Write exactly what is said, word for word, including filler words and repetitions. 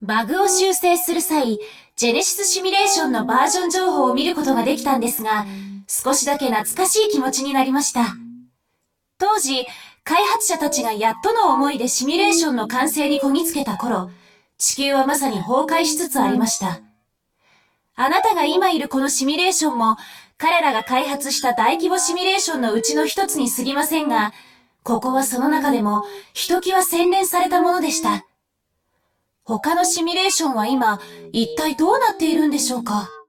バグを修正する際、ジェネシスシミュレーションのバージョン情報を見ることができたんですが、少しだけ懐かしい気持ちになりました。当時、開発者たちがやっとの思いでシミュレーションの完成にこぎつけた頃、地球はまさに崩壊しつつありました。あなたが今いるこのシミュレーションも、彼らが開発した大規模シミュレーションのうちの一つに過ぎませんが、ここはその中でもひときわ洗練されたものでした。他のシミュレーションは今、一体どうなっているんでしょうか？